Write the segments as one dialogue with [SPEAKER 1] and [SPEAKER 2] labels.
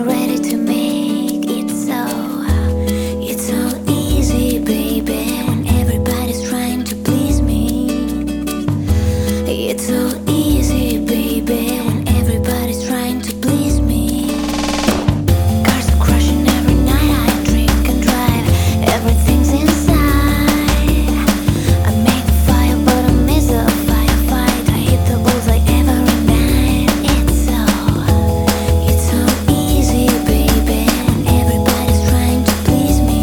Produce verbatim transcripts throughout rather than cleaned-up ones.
[SPEAKER 1] ready to make it so. It's so easy, baby, when everybody's trying to please me. It's so easy, baby, when everybody's trying to please me. Cars are crashing every night, I drink and drive, everything's inside. I make the fire, but I miss the firefight. I hit the bullseye every night. It's so, it's so easy, baby, when everybody's trying to please me.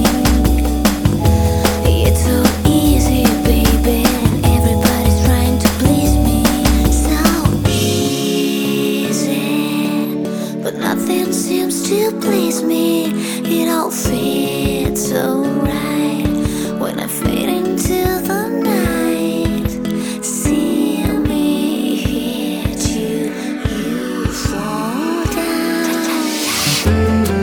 [SPEAKER 1] It's so easy, baby, when everybody's trying to please me. So easy, but nothing seems to please me. It all fits so right when I fade into the night. See me hit you, you fall down.